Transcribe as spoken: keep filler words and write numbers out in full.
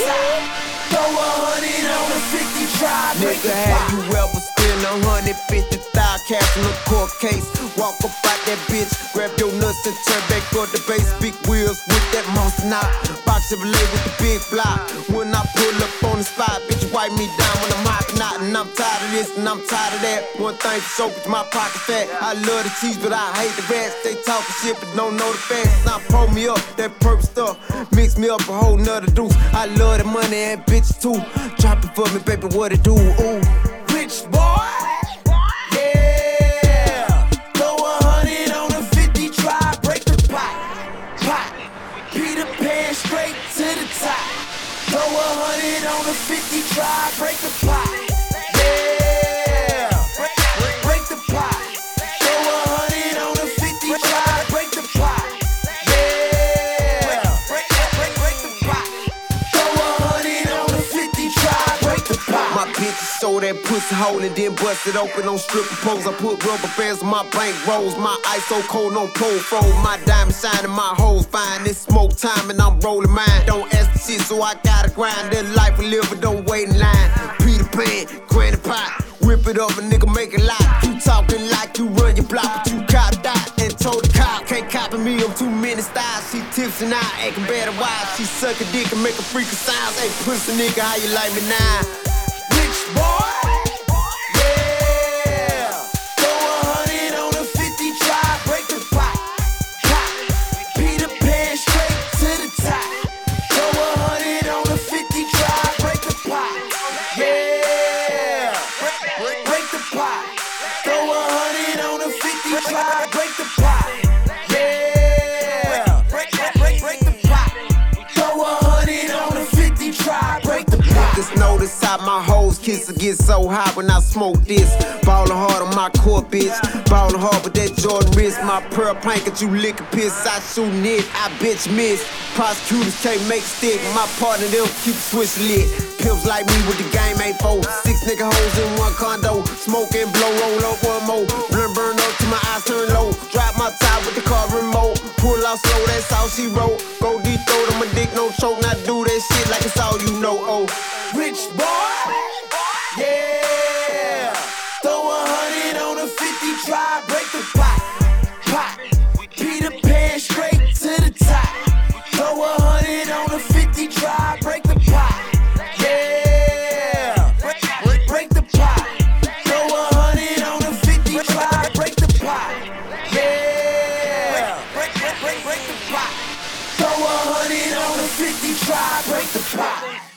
top. Throw a hundred on a fifty, try break Nigga, the have pot. you ever spent a hundred fifty thousand cash in a court case? Walk up out that bitch, grab your nuts and turn back up the base. Big wheels with that monster knot. Box Chevrolet with the big block. When I pull up on the spot, bitch, wipe me down when I'm hopping out. And I'm tired of this and I'm tired of that. One thing for sure, bitch, my pocket fat. I love the cheese, but I hate the rats. They talking shit, but don't know the facts. Now pull me up, that purple stuff. Mix me up a whole nother deuce. I love the money and bitches too. Drop it for me, baby, what it do? Ooh. Rich boy, yeah. Throw a hundred on a fifty, try break the pot. Pot. Peter Pan straight to the top. Throw a hundred on a fifty, try break the pot. Yeah. Break, break, break the pot. Throw a hundred on a fifty, try break the pot. Yeah. Break, break, break, break the pot. Throw a hundred on a fifty, try break the pot. My bitches show that pussy hole and then bust it open on stripper poles. I put rubber bands on my bank rolls. My ice so cold on pole froze. My diamond shining, my hoes fine. It's smoke time and I'm rolling mine. Don't ask the shit, so I gotta grind. That life we live, but don't wait in line. Peter Pan, granny pot. Whip it up, a nigga make it lock. You talking like you run your block, but you cop dot and told the cop. Can't copy me, I'm too many styles. She tips and I acting better wild. She suck a dick and make a freak of sounds. Hey, pussy nigga, how you like me now? Rich boy, yeah. Throw a hundred on a fifty, try break the pot. Pot. Peter Pan straight to the top. Throw a hundred on a fifty, try break the pot. Yeah. Break, break, break the pot. Throw a hundred on a fifty, try break the pot. Yeah. Break, break, break, break the pot. Throw a hundred on a fifty, try break the pot. Just notice how my hoes kiss will get so hot when I smoke this. Ballin' hard on my core, bitch. Ballin' hard with that Jordan wrist. My pearl blanket, you lickin' piss. I shootin' it, I bitch miss. Prosecutors can't make stick. My partner, they'll keep the switch lit. Pimps like me with the game ain't four. Six nigga hoes in one condo. Smoke and blow, roll up one more. Burn, burn up till my eyes turn low. Drop my top with the car remote. Pull out slow, that's all she wrote. Go deep throat on my dick, no choke. Now do that shit like it's all you know, oh. Rich boy, yeah. Throw a hundred on a fifty, try break the pot. Pot. Peter Pan straight to the top. Throw a hundred on a fifty, try break the pot. Yeah. Break, break, break the pot. Throw a hundred on a fifty, try break the pot. Yeah. Break, break, break, break the pot. Throw a hundred on a fifty, try break the pot.